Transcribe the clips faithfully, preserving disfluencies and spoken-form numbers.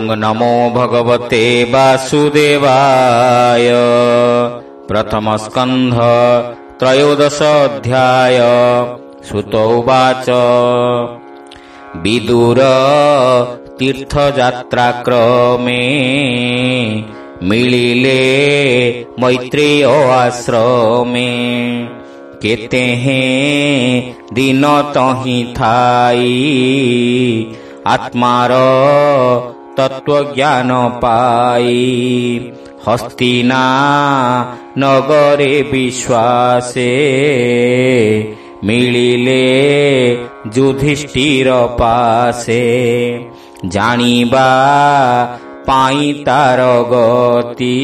ओं नमो भगवते वासुदेवाय। प्रथम स्कंध त्रयोदश अध्याय। सुत उवाच विदुर तीर्थयात्रा क्रमे मिलिले मैत्रेय आश्रमे। केते हैं दिन तहि थाई आत्मार तत्व ज्ञान पाई। हस्तिना नगरे विश्वासे मिलिले युधिष्ठिर पासे। जानिबा पाई तार गति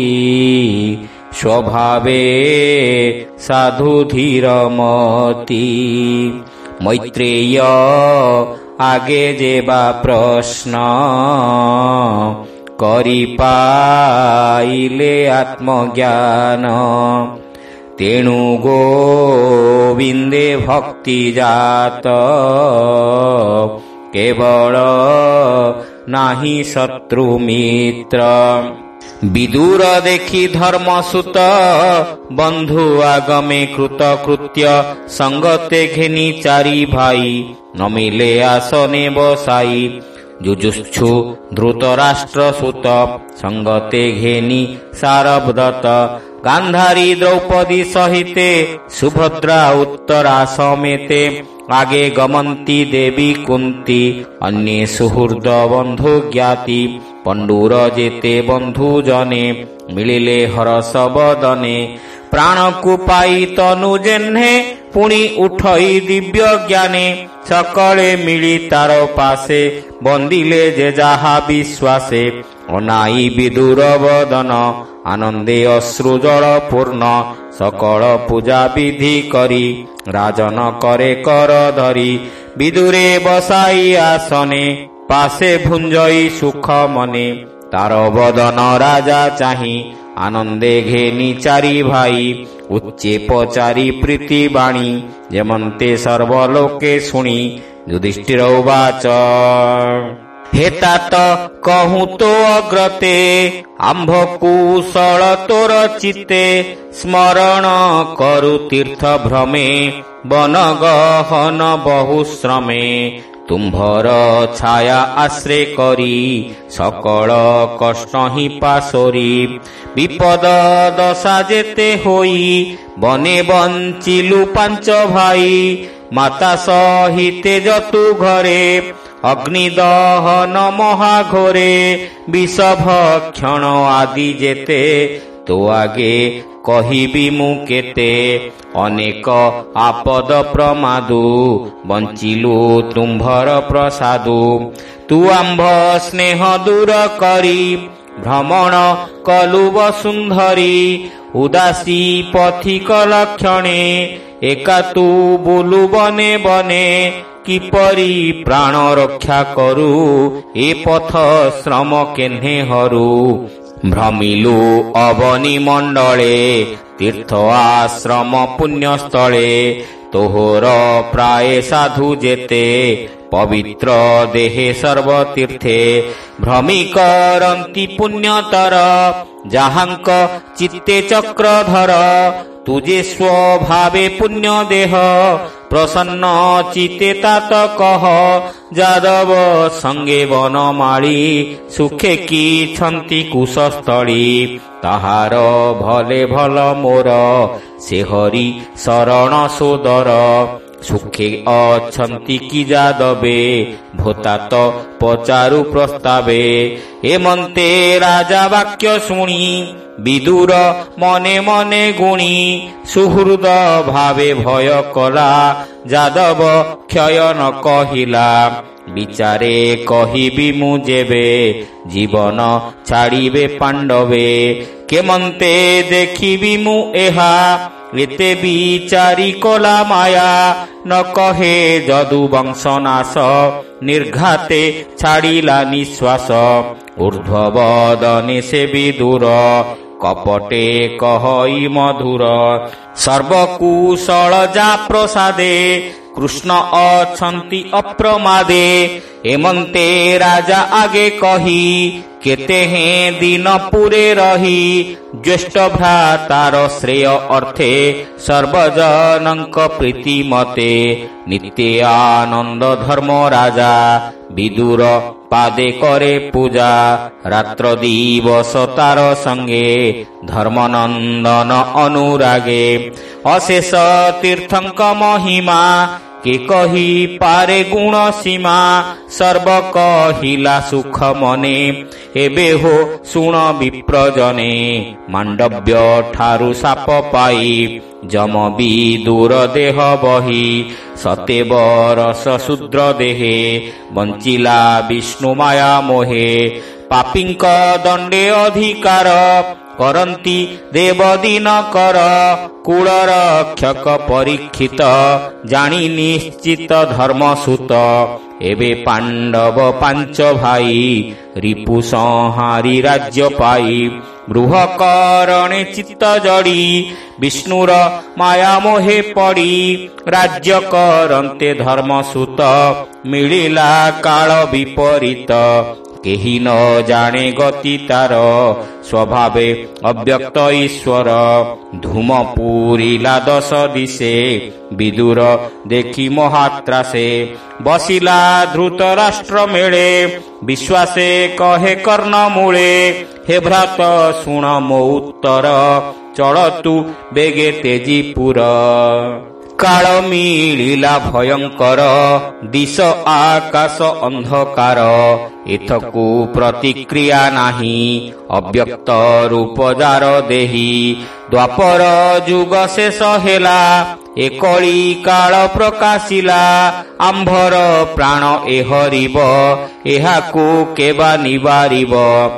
स्वभावे साधु धीरमती। मैत्रेय आगे जेबा प्रश्न करि पाइले आत्मज्ञान। तेणु गोविंदे भक्ति जात केवल नाही शत्रु मित्र। विदुर देखि धर्मसुत बंधु आगमे कृत कृत्य। संगते घेनी चारि भाई नमिले आसने बसाई। जुजुक्षु धृतराष्ट्र सुत संगते घेनी सारब्रत। गांधारी द्रौपदी सहिते सुभद्रा उत्तरा समेते। आगे गमंती देवी कुंती अन्ये सुहृद बंधु ज्ञाति। पंडुर जेते बंधु जने मिलिले हरस बदने। प्राण को पाई तनु जेन्हे पुणी उठई दिव्य ज्ञाने। सकले मिली तार पासे बंदिले जे जाहा विश्वासे। अनाई विदुर बदन आनंदे अश्रु जल पूर्ण। सकल पूजा विधि करी राजन करे कर धरी। विदुरे बसाई आसने पासे भुंजई सुख मने। तार बदन राजा चाही आनंदे घेनी चारि भाई। उच्चे पचारि प्रीति बाणी जेमंते सर्वलोके शुणी। युधिष्ठिर उवाच हेतात कहूँ तो अग्रते। आंभ कुशल तोर चित्ते स्मरण करु तीर्थ भ्रमे। वन गहन बहुश्रमे तुम्भर छाया आश्रय करी। सकल कष्ट ही पासोरी। विपद दशा जेते होई बने बंचिलु पांच भाई। माता सहिते जतु घरे अग्नि दहन महाघोरे। विष भक्षण आदि जेते तो आगे कहिबी मु केते। अनेक आपद प्रमादु बंचिलु तुम्भर प्रसादु। तु आंभ स्नेह दूर करी भ्रमण कलु वसुंधरी। उदासी पथिक लक्षणे एका तु बुलु बने बने। किपरि प्राण रक्षा करू ए पथ श्रम केन्हे हरू। भ्रमिलु अवनी मंडले तीर्थ आश्रम पुण्यस्थले। तोहर प्राय साधु जेते पवित्र देहे सर्वतीर्थे। भ्रमी करंती पुण्यतर जाहांक चित्ते चक्रधर। तुझे स्वभावे पुण्य देह प्रसन्न चिते तात कह। जादव संगे वनमाली सुखे की छंती कुशस्थली। ताहार भले भल मोर से हरि शरण सोदर। सुखे अछंती की जादवे भोतात पचारु प्रस्तावे। एमंते राजा वाक्य शुणी विदुर मने मने गुणी। सुहृद भावे भय कला जादव क्षय न कहिला। विचारे कहिबी मु जेबे जीवन छाड़िबे पांडवे। केमंते देखिबी मु एहा एते विचारी कला माया। न कहे जदु वंशनाश निर्घाते छाड़िला निश्वास। ऊर्ध्ववदने से विदुर कपटे कहई मधुर। सर्वकुशल जा प्रसादे कृष्ण अछंती अप्रमादे। ଏମନ୍ତେ ରାଜା ଆଗେ କହି କେତେ ହେଁ ଦିନ ପୁରେ ରହି ଜ୍ୟେଷ୍ଠ ଭ୍ରାତାର ଶ୍ରେୟ ଅର୍ଥେ ସର୍ବଜନଙ୍କ ପ୍ରୀତି ମତେ ନିତ୍ୟ ଆନନ୍ଦ ଧର୍ମ ରାଜା ବିଦୁର ପାଦେ କରେ ପୂଜା ରାତ୍ର ଦିବସ ତାର ସଙ୍ଗେ ଧର୍ମନନ୍ଦନ ଅନୁରାଗେ ଅଶେଷ ତୀର୍ଥଙ୍କ ମହିମା କେ କହି ପାରେ ଗୁଣ ସୀମା ସର୍ବ କହିଲା ସୁଖ ମନେ ଏବେ ହୋ ଶୁଣ ବିପ୍ରଜନେ ମାଣ୍ଡବ୍ୟ ଠାରୁ ସାପ ପାଇ ଯମ ବିଦୁର ଦେହ ବହି ସତେ ବରଷ ଶୂଦ୍ର ଦେହେ ବଞ୍ଚିଲା ବିଷ୍ଣୁ ମାୟା ମୋହେ ପାପୀଙ୍କ ଦଣ୍ଡେ ଅଧିକାର କରନ୍ତି ଦେବଦିନ କର କୁଳର ରକ୍ଷକ ପରୀକ୍ଷିତ ଜାଣି ନିଶ୍ଚିତ ଧର୍ମସୂତ ଏବେ ପାଣ୍ଡବ ପାଞ୍ଚ ଭାଇ ରିପୁ ସଂହାରି ରାଜ୍ୟ ପାଇ ଗୃହ କରଣେ ଚିତ୍ତ ଜଡ଼ି ବିଷ୍ଣୁର ମାୟା ମୋହେ ପଡ଼ି ରାଜ୍ୟ କରନ୍ତେ ଧର୍ମସୂତ ମିଳିଲା କାଳ ବିପରୀତ କେହି ନ ଜାଣେ ଗତି ତାର ସ୍ୱଭାବେ ଅବ୍ୟକ୍ତ ଈଶ୍ୱର ଧୂମ ପୁରିଲା ଦଶ ଦିଶେ ବିଦୁର ଦେଖି ମହାତ୍ରାସେ ବସିଲା ଧୃତ ରାଷ୍ଟ୍ର ମେଳେ ବିଶ୍ୱାସେ କହେ କର୍ଣ୍ଣ ମୂଳେ ହେ ଭ୍ରାତ ଶୁଣ ମୋ ଉତ୍ତର ଚଳ ତୁ ବେଗେ ତେଜିପୁର କାଳ ମିଳିଲା ଭୟଙ୍କର ଦିଶ ଆକାଶ ଅନ୍ଧକାର ଏଥକୁ ପ୍ରତିକ୍ରିୟା ନାହିଁ ଅବ୍ୟକ୍ତ ରୂପ ଯାର ଦେହି ଦ୍ୱାପର ଯୁଗ ଶେଷ ହେଲା ଏକଳି କାଳ ପ୍ରକାଶିଲା ଆମ୍ଭର ପ୍ରାଣ ଏ ହରିବ ଏହାକୁ କେବା ନିବାରିବ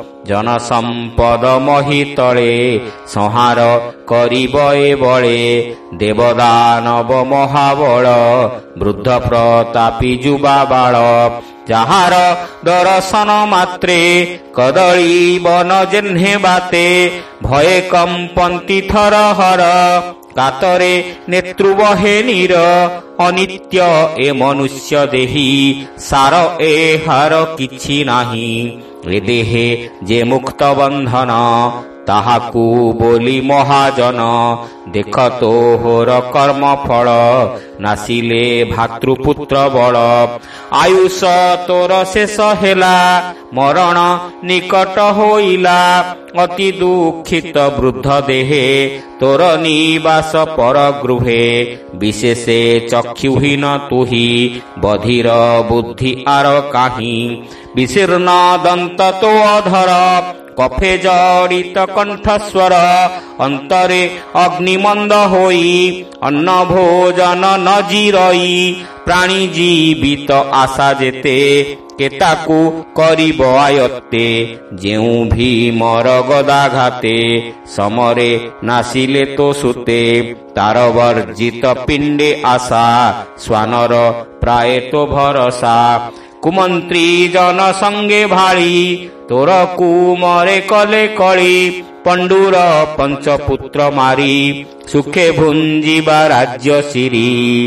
ଜନସମ୍ପଦ ମହି ତଳେ ସଂହାର କରିବ ଏ ବଳେ ଦେବଦାନବ ମହାବଳ ବୃଦ୍ଧ ପ୍ରତାପୀ ଯୁବା ବାଳ ଯାହାର ଦର୍ଶନ ମାତ୍ରେ କଦଳୀ ବନ ଜେହ୍ନେ ବାତେ ଭୟେ କମ୍ପନ୍ତି ଥର ହର କାତରେ ନେତୃବହେ ନୀର ଅନିତ୍ୟ ଏ ମନୁଷ୍ୟ ଦେହି ସାର ଏ ହାର କିଛି ନାହିଁ ଏ ଦେହେ ଯେ ମୁକ୍ତ ବନ୍ଧନ ତାହାକୁ ବୋଲି ମହାଜନ ଦେଖ ତୋହର କର୍ମ ଫଳ ନାସିଲେ ଭାତୃପୁତ୍ର ବଳ ଆୟୁଷ ତୋର ଶେଷ ହେଲା ମରଣ ନିକଟ ହୋଇଲା ଅତି ଦୁଃଖିତ ବୃଦ୍ଧ ଦେହେ ତୋର ନିବାସ ପର ଗୃହେ ବିଶେଷେ ଚକ୍ଷୁହୀନ ତୁହି ବଧିର ବୁଦ୍ଧି ଆର କାହିଁ ବିଶୀର୍ଣ୍ଣ ଦନ୍ତ ତୋ ଅଧର କଫେ ଜଡ଼ିତ କଣ୍ଠସ୍ୱର ଅନ୍ତରେ ଅଗ୍ନିମନ୍ଦ ହୋଇ ଅନ୍ନ ଭୋଜନ ନ ଜିରଇ ପ୍ରାଣୀ ଜୀବିତ ଆଶା ଯେତେ କେତାକୁ କରିବ ଆୟତ୍ତେ ଯେଉଁ ଭୀମର ଗଦାଘାତେ ସମରେ ନାସିଲେ ତୋ ସୁତେ ତାର ବର୍ଜିତ ପିଣ୍ଡେ ଆଶା ଶ୍ୱାନର ପ୍ରାୟ ତୋ ଭରସା କୁମନ୍ତ୍ରୀ ଜନ ସଙ୍ଗେ ଭାଳି ତୋର କୁମରେ କଲେ କଳି ପଣ୍ଡୁର ପଞ୍ଚପୁତ୍ର ମାରି ସୁଖେ ଭୁଞ୍ଜିବା ରାଜ୍ୟ ସିରି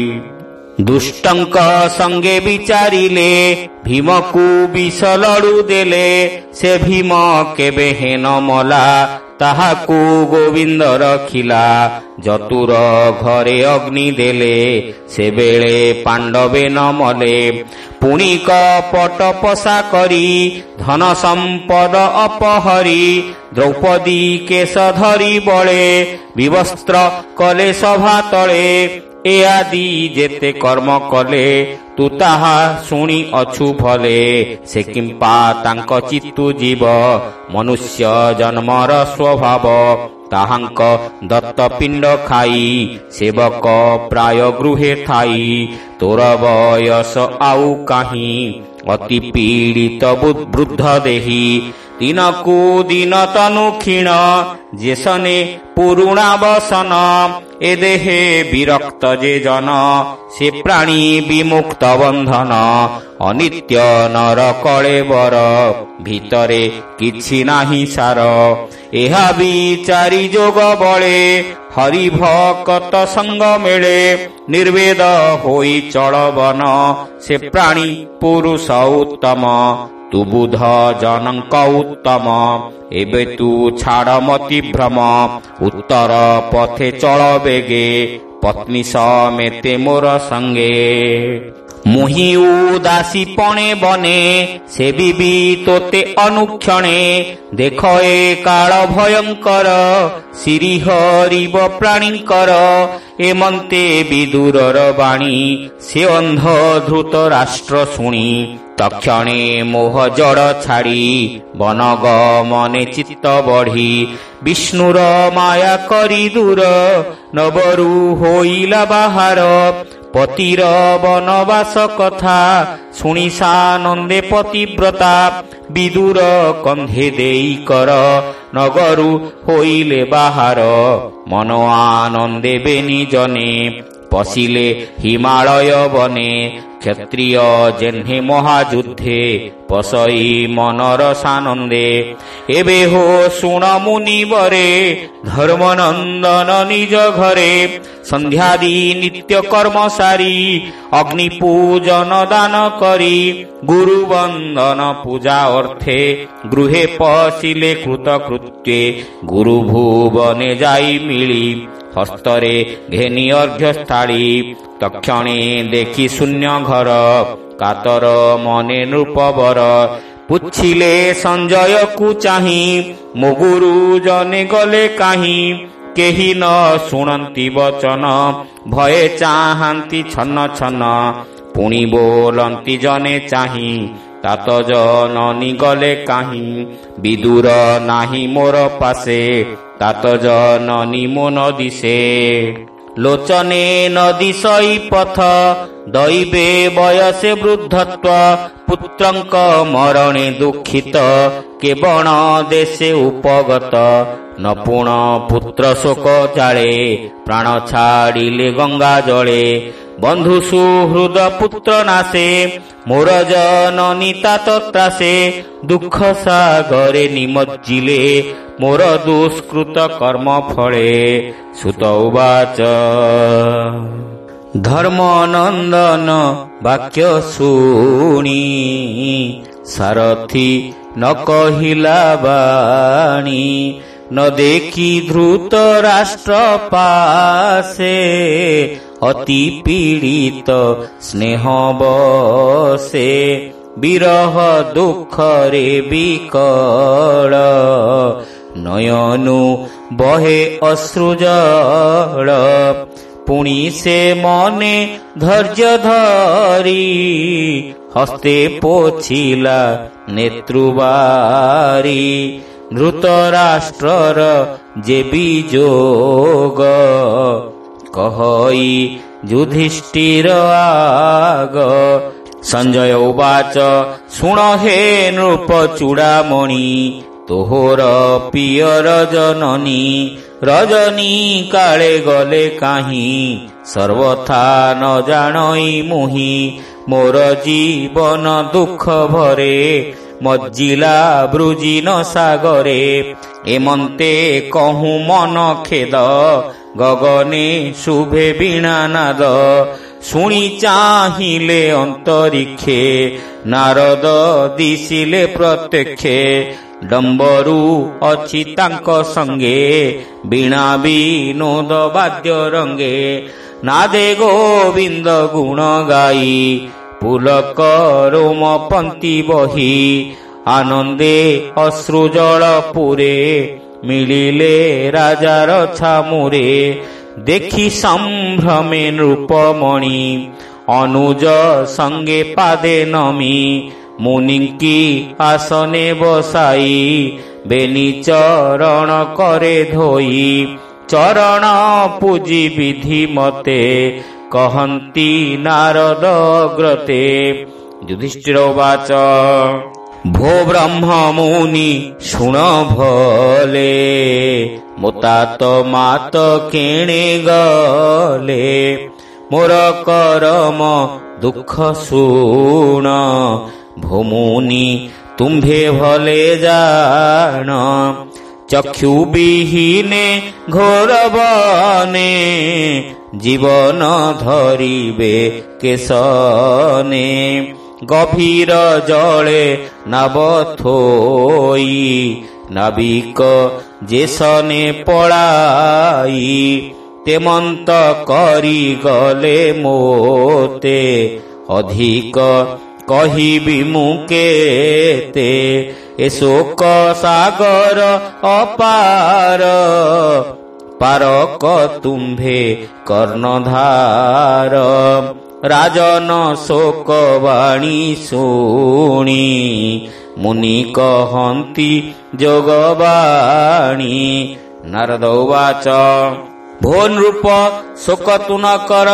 ଦୁଷ୍ଟଙ୍କ ସଙ୍ଗେ ବିଚାରିଲେ ଭୀମକୁ ବିଷ ଲଡୁ ଦେଲେ ସେ ଭୀମ କେବେ ହେନ ମଲା ତାହାକୁ ଗୋବିନ୍ଦ ରଖିଲା ଯତୁର ଘରେ ଅଗ୍ନି ଦେଲେ ସେବେଳେ ପାଣ୍ଡବେ ନ ମଲେ ପୁଣି କପଟ ପଶା କରି ଧନ ସମ୍ପଦ ଅପହରି ଦ୍ରୌପଦୀ କେଶ ଧରି ବଳେ ବିବସ୍ତ୍ର କଲେ ସଭା ତଳେ ଏ ଆଦି ଯେତେ କର୍ମ କଲେ ତୁ ତାହା ଶୁଣି ଅଛୁ ଭଲେ ସେ କିମ୍ପା ତାଙ୍କ ଚିତ୍ତୁ ଜୀବ ମନୁଷ୍ୟ ଜନ୍ମର ସ୍ୱଭାବ ତାହାଙ୍କ ଦତ୍ତ ପିଣ୍ଡ ଖାଇ ସେବକ ପ୍ରାୟ ଗୃହେ ଥାଇ ତୋର ବୟସ ଆଉ କାହିଁ ଅତି ପୀଡ଼ିତ ବୃଦ୍ଧ ଦେହି ଦିନକୁ ଦିନ ତନୁ କ୍ଷୀଣ ଯେସନେ ପୁରୁଣା ବସନ ଏ ଦେହେ ବିରକ୍ତ ଯେ ଜନ ସେ ପ୍ରାଣୀ ବିମୁକ୍ତ ବନ୍ଧନ ଅନିତ୍ୟ ନର କଳେବର ଭିତରେ କିଛି ନାହିଁ ସାର ଏହା ବିଚାରି ଯୋଗ ବଳେ ହରିଭକତ ସଙ୍ଗ ମିଳେ ନିର୍ବେଦ ହୋଇ ଚଳବନ ସେ ପ୍ରାଣୀ ପୁରୁଷ ଉତ୍ତମ ତୁ ବୁଧ ଜନଙ୍କ ଉତ୍ତମ ଏବେ ତୁ ଛାଡ଼ ମତି ଭ୍ରମ ଉତ୍ତର ପଥେ ଚଳ ବେଗେ ପତ୍ନୀ ସମେତେ ମୋର ସଙ୍ଗେ ମୁହିଁ ଉଦାସୀ ପଣେ ବନେ ସେ ବିବି ତୋତେ ଅନୁକ୍ଷଣେ ଦେଖ ଏ କାଳ ଭୟଙ୍କର ଶିରି ହରିବ ପ୍ରାଣୀଙ୍କର ଏମନ୍ତେ ବିଦୁରର ବାଣୀ ସେ ଅନ୍ଧ ଧୃତ ରାଷ୍ଟ୍ର ଶୁଣି ତକ୍ଷଣେ ମୋହ ଜଡ଼ ଛାଡ଼ି ବନଗ ମନେ ଚିତ୍ତ ବଢ଼ି ବିଷ୍ଣୁର ମାୟା କରି ଦୂର ନବରୁ ହୋଇଲା ବାହାର ପତିର ବନବାସ କଥା ଶୁଣି ସାନନ୍ଦେ ପତିବ୍ରତା ବିଦୁର କନ୍ଧେ ଦେଇ କର ନଗରୁ ହୋଇଲେ ବାହାର ମନ ଆନନ୍ଦେ ବେନି ଜନେ ପଶିଲେ ହିମାଳୟ ବନେ କ୍ଷତ୍ରିୟ ଯେହ୍ନେ ମହାଯୁଦ୍ଧେ ପଶଇ ମନର ସାନନ୍ଦେ ଏବେ ହୋ ଶୁଣ ମୁନିବରେ ଧର୍ମନନ୍ଦନ ନିଜ ଘରେ ସନ୍ଧ୍ୟାଦି ନିତ୍ୟ କର୍ମ ସାରି ଅଗ୍ନି ପୂଜନ ଦାନ କରି ଗୁରୁ ବନ୍ଦନ ପୂଜା ଅର୍ଥେ ଗୃହେ ପଶିଲେ କୃତକୃତ୍ୟେ ଗୁରୁ ଭୁବନେ ଯାଇ ମିଳି ହସ୍ତରେ ଘେନି ଅର୍ଘ୍ୟ ସ୍ଥାଳି ତକ୍ଷଣେ ଦେଖି ଶୂନ୍ୟ ଘର କାତର ମନେ ନୃପବର ପୁଛିଲେ ସଞ୍ଜୟକୁ ଚାହିଁ ମୋ ଗୁରୁ ଜନେ ଗଲେ କାହିଁ କେହି ନ ଶୁଣନ୍ତି ବଚନ ଭୟେ ଚାହାନ୍ତି ଛନ ଛନ ପୁଣି ବୋଲନ୍ତି ଜନେ ଚାହିଁ ତାତ ଜନନୀ ଗଲେ କାହିଁ ବିଦୁର ନାହିଁ ମୋର ପାଶେ ତାତ ଜନନୀ ମୋ ନଦିଶେ ଲୋଚନେ ନଦିଶଇ ପଥ ଦଇବେ ବୟସେ ବୃଦ୍ଧତ୍ୱ ପୁତ୍ରଙ୍କ ମରଣେ ଦୁଃଖିତ କେବଣ ଦେଶେ ଉପଗତ ନପୁଣ ପୁତ୍ର ଶୋକ ଜାଳେ ପ୍ରାଣ ଛାଡ଼ିଲେ ଗଙ୍ଗା ଜଳେ ବନ୍ଧୁ ସୁହୃଦ ପୁତ୍ର ନାଶେ ମୋର ଜନନୀ ତାତ ତ୍ରାସେ ଦୁଃଖ ସାଗରେ ନିମଜ୍ଜିଲେ ମୋର ଦୁଷ୍କୃତ କର୍ମ ଫଳେ ସୁତ ଉବାଚ ଧର୍ମନନ୍ଦନ ବାକ୍ୟ ଶୁଣି ସାରଥି ନ କହିଲା ବାଣୀ ନ ଦେଖି ଧୃତ ରାଷ୍ଟ୍ର ପାଶେ ଅତି ପୀଡ଼ିତ ସ୍ନେହ ବସେ ବିରହ ଦୁଃଖରେ ବିକଳ ନୟନୁ ବହେ ଅଶ୍ରୁଜଳ ପୁଣି ସେ ମନେ ଧୈର୍ଯ୍ୟ ଧରି ହସ୍ତେ ପୋଛିଲା ନେତୃବାରି ଧୃତରାଷ୍ଟ୍ରର ଯେ ବିଯୋଗ କହଇ ଯୁଧିଷ୍ଠିର ଆଗ ସଞ୍ଜୟ ଉବାଚ ଶୁଣ ହେ ନୃପ ଚୂଡ଼ାମଣି ତୋହର ପିୟର ଜନନୀ ରଜନୀ କାଳେ ଗଲେ କାହିଁ ସର୍ବଥା ନ ଜାଣଇ ମୁହିଁ ମୋର ଜୀବନ ଦୁଃଖ ଭରେ ମଜ୍ଜିଲା ବୃଜିନ ସାଗରେ ଏମନ୍ତେ କହୁଁ ମନ ଖେଦ ଗଗନେ ଶୁଭେ ବୀଣାନାଦ ଶୁଣି ଚାହିଁଲେ ଅନ୍ତରିକ୍ଷେ ନାରଦ ଦିଶିଲେ ପ୍ରତ୍ୟକ୍ଷେ ଡମ୍ବରୁ ଅଛି ତାଙ୍କ ସଙ୍ଗେ ବୀଣା ବିନୋଦ ବାଦ୍ୟ ରଙ୍ଗେ ନାଦେ ଗୋବିନ୍ଦ ଗୁଣ ଗାଇ ପୁଲକ ରୋମ ପନ୍ତି ବହି ଆନନ୍ଦେ ଅଶ୍ରୁଜଳ ପୁରେ ମିଳିଲେ ରାଜାର ଛାମୁରେ ଦେଖି ସମ୍ଭ୍ରମେ ନୃପମଣି ଅନୁଜ ସଙ୍ଗେ ପାଦେ ନମି ମୁନିଙ୍କି ଆସନେ ବସାଇ ବେନି ଚରଣ କରେ ଧୋଇ ଚରଣ ପୂଜି ବିଧି ମତେ କହନ୍ତି ନାରଦ ଗ୍ରତେ ଯୁଧିଷ୍ଠିର ଉବାଚ ଭୋ ବ୍ରହ୍ମ ମୁନି ଶୁଣ ଭଲେ ମୋତାତ ମାତ କେଣେ ଗଲେ ମୋର କରମ ଦୁଃଖ ଶୁଣ ଭୋ ମୁନି ତୁମ୍ଭେ ଭଲେ ଜାଣ ଚକ୍ଷୁ ବିହୀନେ ଘୋର ବନେ ଜୀବନ ଧରିବେ କେଶନେ ଗଭୀର ଜଳେ ନାବ ଥୋଇ ନାବିକ ଯେସନେ ପଳାଇ ତେମନ୍ତ କରିଗଲେ ମୋତେ ଅଧିକ କହିବି ମୁଁ କେତେ ଏ ଶୋକ ସାଗର ଅପାର ପାରକ ତୁମ୍ଭେ କର୍ଣ୍ଣଧାର ରାଜନ ଶୋକ ବାଣୀ ଶୁଣି ମୁନି କହନ୍ତି ଯୋଗବାଣୀ ନାରଦ ଉବାଚ ଭୋ ନୃପ ଶୋକ ତୁ ନ କର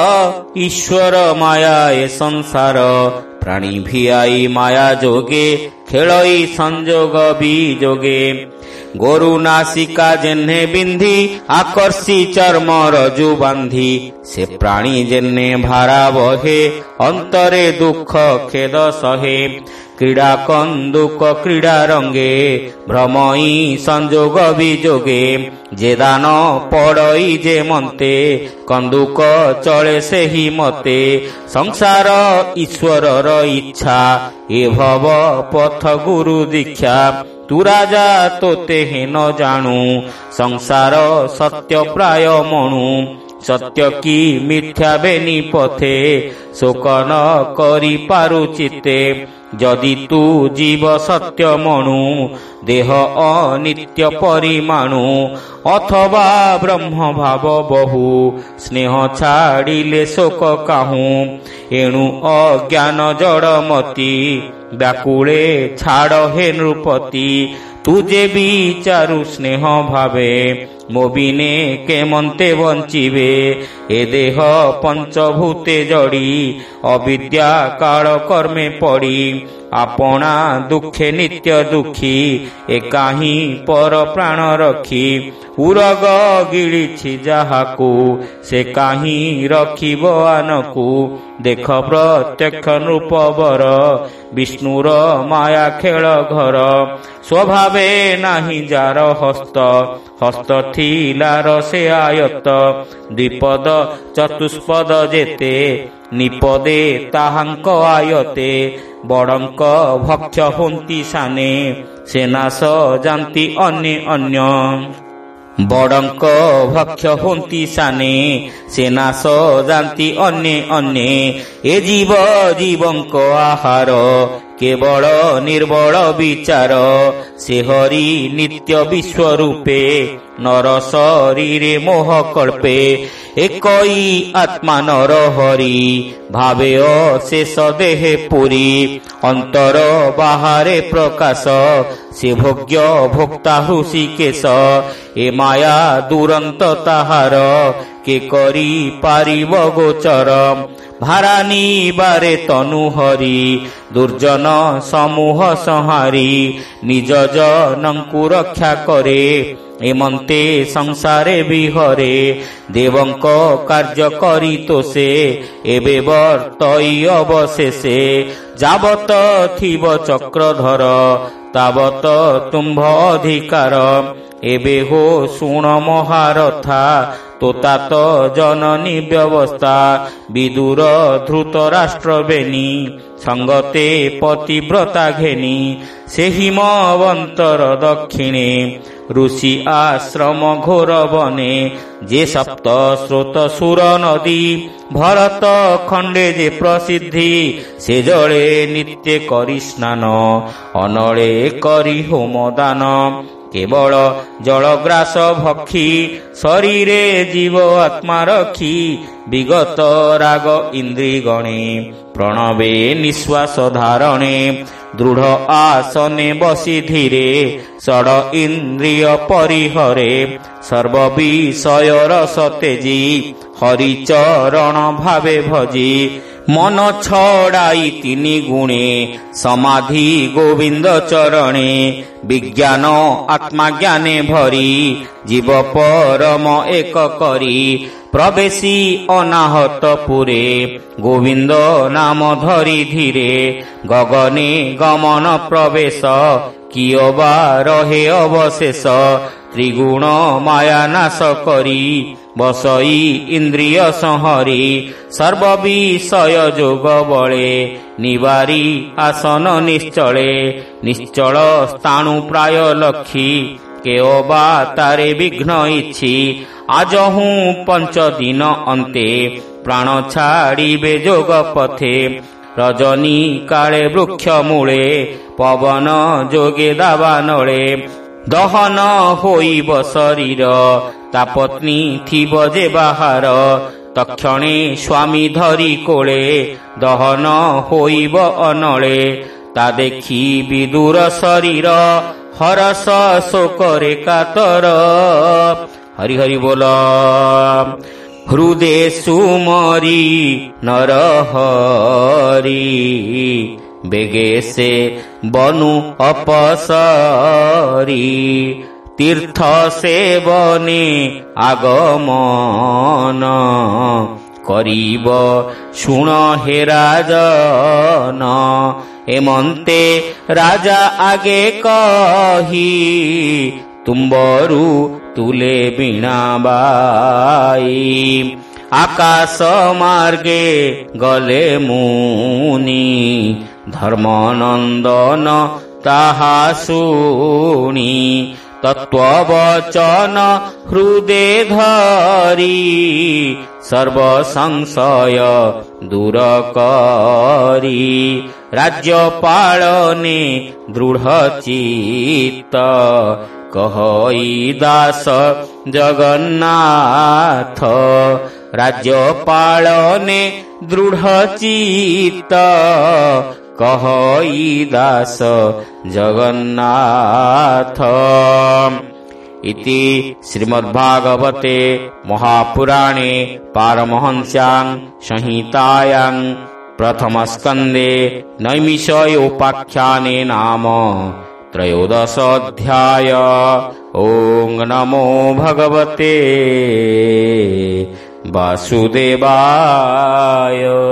ଈଶ୍ୱର ମାୟା ଏ ସଂସାର ପ୍ରାଣୀ ଭିଆଇ ମାୟା ଯୋଗେ ଖେଳଇ ସଂଯୋଗ ବିଯୋଗେ ଗୋରୁ ନାସିକା ଯେହ୍ନେ ବିନ୍ଧି ଆକର୍ଷି ଚର୍ମ ରଜୁ ବାନ୍ଧି ସେ ପ୍ରାଣୀ ଯେହ୍ନେ ଭାରା ବହେ ଅନ୍ତରେ ଦୁଃଖ ଖେଦ ସହେ କ୍ରୀଡ଼ା କନ୍ଦୁକ କ୍ରୀଡ଼ା ରଙ୍ଗେ ଭ୍ରମଇ ସଂଯୋଗ ବିଯୋଗେ ଯେ ଦାନ ପଡ଼ଇ ଯେ ମନ୍ତେ କନ୍ଦୁକ ଚଳେ ସେହି ମତେ ସଂସାର ଈଶ୍ୱରର ଇଚ୍ଛା ଏ ଭବ ପଥ ଗୁରୁ ଦୀକ୍ଷା ତୁ ରାଜା ତୋତେ ହେନ ଜାଣୁ ସଂସାର ସତ୍ୟ ପ୍ରାୟ ମଣୁ ସତ୍ୟ କି ମିଥ୍ୟା ବେନି ପଥେ ଶୋକ ନ କରିପାରୁ ଚିତେ ଯଦି ତୁ ଜୀବ ସତ୍ୟ ମଣୁ ଦେହ ଅନିତ୍ୟ ପରିମାଣୁ ଅଥବା ବ୍ରହ୍ମ ଭାବ ବହୁ ସ୍ନେହ ଛାଡ଼ିଲେ ଶୋକ କାହୁଁ ଏଣୁ ଅଜ୍ଞାନ ଜଡ଼ମତି ବ୍ୟାକୁଳେ ଛାଡ଼ ହେ ନୃପତି ତୁ ଯେ ବିଚାରୁ ସ୍ନେହ ଭାବେ ମୋ ବିନେ କେମନ୍ତେ ବଞ୍ଚିବେ ଏ ଦେହ ପଞ୍ଚଭୂତେ ଜଡ଼ି ଅବିଦ୍ୟା କାଳ କର୍ମେ ପଡ଼ି ଆପଣା ଦୁଃଖେ ନିତ୍ୟ ଦୁଃଖୀ ଏ କାହିଁ ପର ପ୍ରାଣ ରଖି ଉରଗ ଗିଳିଛି ଯାହାକୁ ସେ କାହିଁ ରଖିବ ଆନକୁ ଦେଖ ପ୍ରତ୍ୟକ୍ଷ ନୃପବର ବିଷ୍ଣୁର ମାୟା ଖେଳ ଘର ସ୍ୱଭାବେ ନାହିଁ ଯାର ହସ୍ତ ହସ୍ତ ଥିଲାର ସେ ଆୟତ ଦ୍ୱିପଦ ଚତୁଷ୍ପଦ ଯେତେ ନିପଦେ ତାହାଙ୍କ ଆୟତେ ବଡ଼ଙ୍କ ଭକ୍ଷ ହୁନ୍ତି ସାନେ ସେ ନାଶ ଯାନ୍ତି ଅନ୍ୟ ଅନ୍ୟ ବଡ଼ଙ୍କ ଭକ୍ଷ ହୁନ୍ତି ସାନେ ସେ ନାଶ ଯାନ୍ତି ଅନ୍ୟ ଅନ୍ୟ ଏ ଜୀବ ଜୀବଙ୍କ ଆହାର କେବଳ ନିର୍ବଳ ବିଚାର ସେ ହରି ନିତ୍ୟ ବିଶ୍ୱରୂପେ ନର ଶରୀରେ ମୋହ କଳ୍ପେ ଏକଇ ଆତ୍ମା ନର ହରି ଭାବେ ଅଶେଷ ଦେହେ ପୁରୀ ଅନ୍ତର ବାହାରେ ପ୍ରକାଶ ସେ ଭୋଗ୍ୟ ଭୋକ୍ତା ହୃଷିକେଶ ଏ ମାୟା ଦୁରନ୍ତ ତାହାର କେ କରି ପାରିବ ଗୋଚର ଭାରାନି ବାରେ ତନୁ ହରି ଦୁର୍ଜନ ସମୂହ ସଂହାରି ନିଜ ଜନଙ୍କୁ ରକ୍ଷା କରେ ଏମନ୍ତେ ସଂସାରେ ବିହରେ ଦେବଙ୍କ କାର୍ଯ୍ୟ କରି ତୋଷେ ଏବେ ବର୍ତ୍ତଇ ଅବଶେଷେ ଯାବତ ଥିବ ଚକ୍ରଧର ତାବତ ତୁମ୍ଭ ଅଧିକାର ଏବେ ହୋ ଶୁଣ ମହାରଥା ତୋତାତ ଜନନୀ ବ୍ୟବସ୍ଥା ବିଦୁର ଧୃତ ରାଷ୍ଟ୍ର ବେନି ସଙ୍ଗତେ ପତିବ୍ରତା ଘେନି ସେହି ମବନ୍ତର ଦକ୍ଷିଣେ ଋଷି ଆଶ୍ରମ ଘୋର ବନେ ଯେ ସପ୍ତ ସ୍ରୋତ ସୁର ନଦୀ ଭରତ ଖଣ୍ଡେ ଯେ ପ୍ରସିଦ୍ଧି ସେ ଜଳେ ନିତ୍ୟ କରି ସ୍ନାନ ଅନଳେ କରି ହୋମ ଦାନ କେବଳ ଜଳଗ୍ରାସ ଭକ୍ଷୀ ଶରୀରେ ଜୀବ ଆତ୍ମା ରଖି ବିଗତ ରାଗ ଇନ୍ଦ୍ରିଗଣେ ପ୍ରଣବେ ନିଶ୍ୱାସ ଧାରଣେ ଦୃଢ଼ ଆସନେ ବସି ଧୀରେ ଷଡ଼ ଇନ୍ଦ୍ରିୟ ପରିହରେ ସର୍ବ ବିଷୟର ସତେଜି ହରିଚରଣ ଭାବେ ଭଜି ମନ ଛଡ଼ାଇ ତିନି ଗୁଣେ ସମାଧି ଗୋବିନ୍ଦ ଚରଣେ ବିଜ୍ଞାନ ଆତ୍ମାଜ୍ଞାନେ ଭରି ଜୀବ ପରମ ଏକ କରି ପ୍ରବେଶୀ ଅନାହତ ପୁରେ ଗୋବିନ୍ଦ ନାମ ଧରି ଧୀରେ ଗଗନେ ଗମନ ପ୍ରବେଶ କିଏ ବା ରହେ ଅବଶେଷ ତ୍ରିଗୁଣ ମାୟା ନାଶ କରି ବସଇ ଇନ୍ଦ୍ରିୟ ସଂହରି ସର୍ବବିଷୟ ଯୋଗ ବଳେ ନିବାରି ଆସନ ନିଶ୍ଚଳେ ନିଶ୍ଚଳ ସ୍ଥାଣୁ ପ୍ରାୟ ଲକ୍ଷୀ କେଓ ବା ତାରେ ବିଘ୍ନ ଇଚ୍ଛି ଆଜହୁଁ ପଞ୍ଚ ଦିନ ଅନ୍ତେ ପ୍ରାଣ ଛାଡ଼ିବେ ଯୋଗ ପଥେ ରଜନୀ କାଳେ ବୃକ୍ଷ ମୂଳେ ପବନ ଯୋଗେ ଦାବାନଳେ ଦହନ ହୋଇବ ଶରୀର ତା ପତ୍ନୀ ଥିବ ଯେ ବାହାର ତକ୍ଷଣେ ସ୍ୱାମୀ ଧରି କୋଳେ ଦହନ ହୋଇବ ଅନଳେ ତା ଦେଖି ବିଦୁର ଶରୀର ହରସ ଶୋକରେ କାତର। ହରି ହରି ବୋଲ। ହୃଦେ ସୁମରି ନରହରି ବେগে ସେ ବନୁ ଅପସରି ତୀର୍ଥ ସେବନେ ଆଗମନ କରିବ ଶୁଣ ହେ ରାଜନ ଏମନ୍ତେ ରାଜା ଆଗେ କହି ତୁମ୍ବରୁ ତୁଲେ ବୀଣା ବାଇ ଆକାଶ ମାର୍ଗେ ଗଲେ ମୁନି ଧର୍ମନନ୍ଦନ ତାହା ଶୁଣି ତତ୍ୱବଚନ ହୃଦେ ଧରି ସର୍ବ ସଂଶୟ ଦୂର କରି ରାଜ୍ୟ ପାଳନେ ଦୃଢ଼ ଚିତ୍ତ କହଇ ଦାସ ଜଗନ୍ନାଥ ରାଜ୍ୟ ପାଳନେ ଦୃଢ଼ ଚିତ୍ତ କହଇ ଦାସ ଜଗନ୍ନାଥ। ଇତି ଶ୍ରୀମଦ୍ଭାଗବତେ ମହାପୁରାଣେ ପାରମହଂସ୍ୟାଂ ସଂହିତାୟାଂ ପ୍ରଥମସ୍କନ୍ଧେ ନୈମିଷୟୋପାଖ୍ୟାନେ ନାମ त्रयोदश अध्याय। ओम नमो भगवते वासुदेवाय।